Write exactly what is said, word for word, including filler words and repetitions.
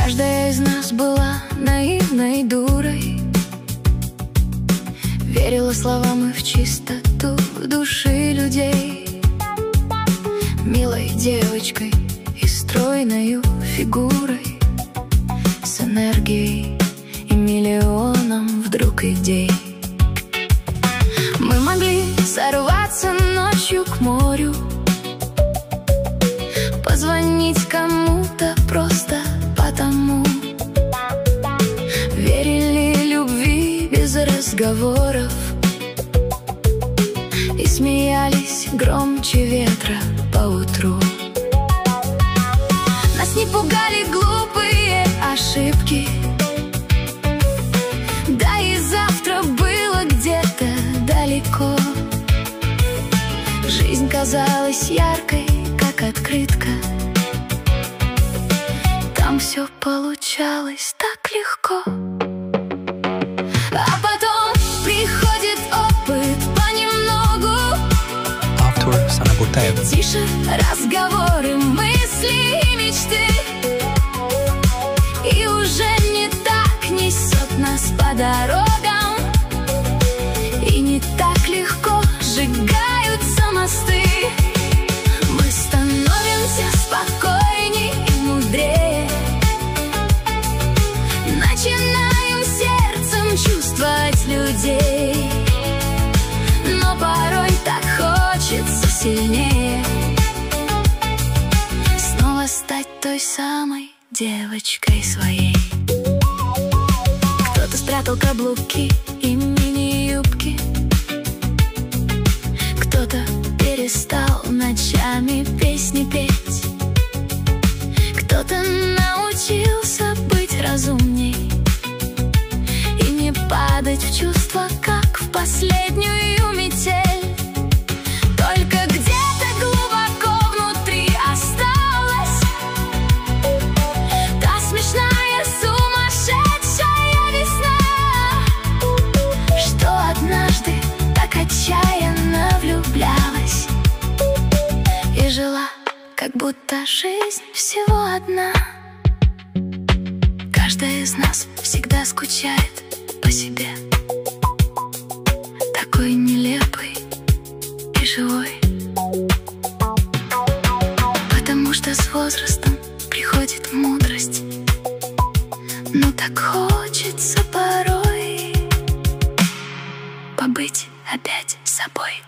Каждая из нас была наивной дурой, верила словам и в чистоту души людей. Милой девочкой и стройною фигурой, с энергией и миллионом вдруг идей. Мы могли сорваться ночью к морю, позвонить кому-то просто потому. Верили любви без разговоров и смеялись громче ветра поутру. Нас не пугали глупые ошибки, да и завтра было где-то далеко. Жизнь казалась яркой, как открытка, там все получалось так легко. А потом приходит опыт понемногу. Автор Сана Бутаева. Тише разговоры, мысли и мечты, и уже не так несет нас по дорогам, и не так легко сжигаются мосты. Мы становимся спокойней и мудрее, начинаем сердцем чувствовать людей, но порой так хочется сильнее снова стать той самой девочкой своей. Кто-то спрятал каблуки и мини-юбки, кто-то перестал ночами песни петь, кто-то научился быть разумней и не падать в чувства, как в последнюю метель. Только где-то глубоко внутри осталась та смешная, сумасшедшая весна, что однажды так отчаянно влюблялась и жила, как будто жизнь всего одна. Каждая из нас всегда скучает по себе, такой нелепой и живой, потому что с возрастом приходит мудрость, но так хочется порой побыть опять собой.